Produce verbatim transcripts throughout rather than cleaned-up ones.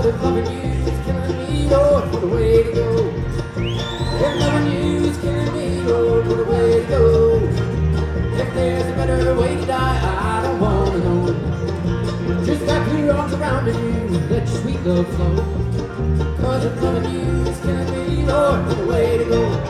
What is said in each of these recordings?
Cause if loving you is killing me, Lord, what a way to go. If loving you is killing me, Lord, what a way to go. If there's a better way to die, I don't wanna know. Just wrap your arms around me, let your sweet love flow. Cause if loving you is killing me, Lord, what a way to go.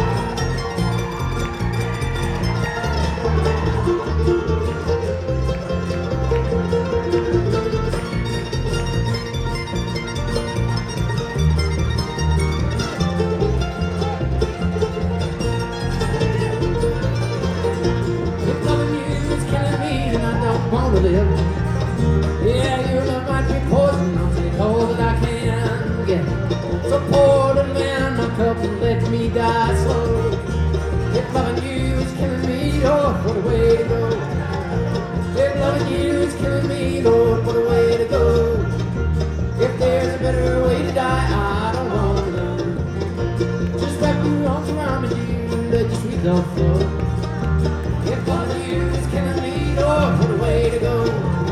To live. Yeah, your love might be poison, I'll take all that I can get. So pour little man my cup and let me die slow. If loving you is killing me, Lord, what a way to go. If loving you is killing me, Lord, what a way to go. If there's a better way to die, I don't want to know. Just wrap your arms around me, dear, let your sweet love flow. If loving you is killing me, Lord, what a way to go.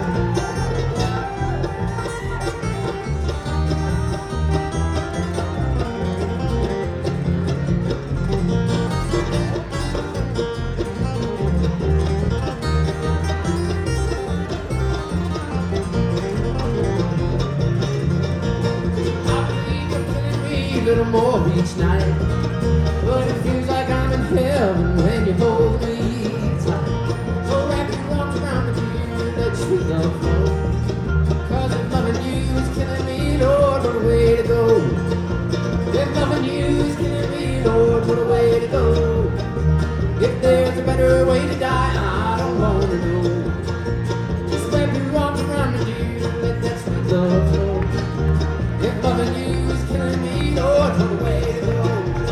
A little more each night, but it feels like I'm in heaven when you hold me tight. So wrap your arms around me, dear, let your sweet love flow. Cause if loving you is killing me, Lord, what a way to go. If loving you is killing me, Lord, what a way to go. If there's a better way to die, I don't want to know. Just wrap your arms around me, dear, let that sweet love flow. If loving you is killing me, Lord, what a way to go.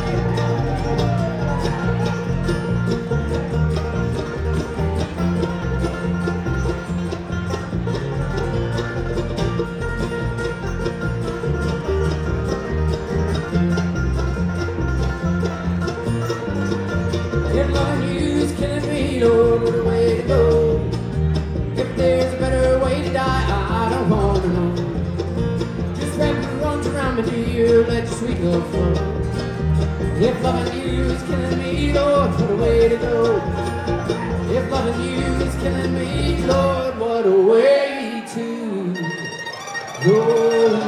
If loving you is killing me, Lord, what a way to go. If there's a better way to die, I don't want to know. Just wrap your arms around me, dear, let your sweet love flow. If loving you is killing me, Lord, what a way to go. If loving you is killing me, Lord, what a way to go.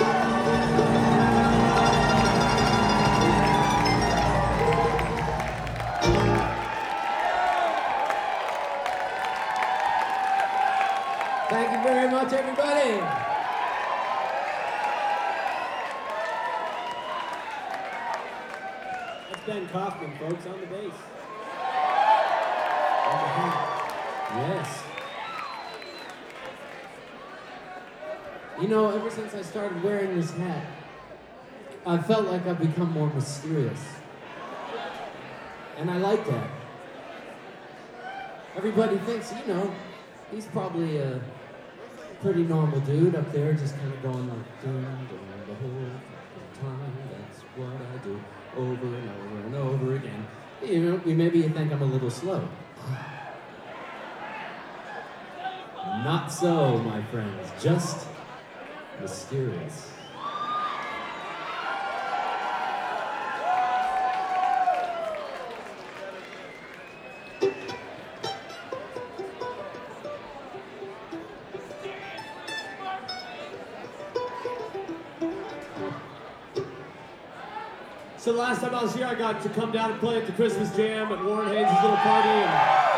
Thank you very much, everybody. That's Ben Kaufman, folks, on the bass. On the hat. Yes. You know, ever since I started wearing this hat, I felt like I've become more mysterious. And I like that. Everybody thinks, you know, he's probably a pretty normal dude up there, just kind of going like, dun, dun, the whole time, that's what I do, over and over and over again. You know, maybe you think I'm a little slow. Not so, my friends, just mysterious. So the last time I was here, I got to come down and play at the Christmas Jam at Warren Haynes' little party. And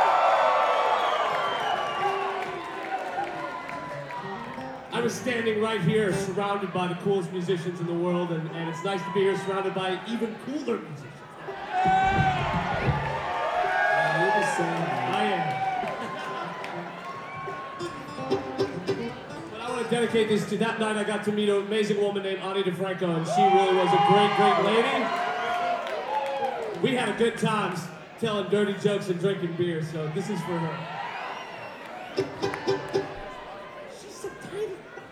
I was standing right here, surrounded by the coolest musicians in the world, and, and it's nice to be here surrounded by even cooler musicians. Yeah, you're the same. I am. But I want to dedicate this to that night I got to meet an amazing woman named Ani DeFranco, and she really was a great, great lady. We had a good time telling dirty jokes and drinking beer, so this is for her.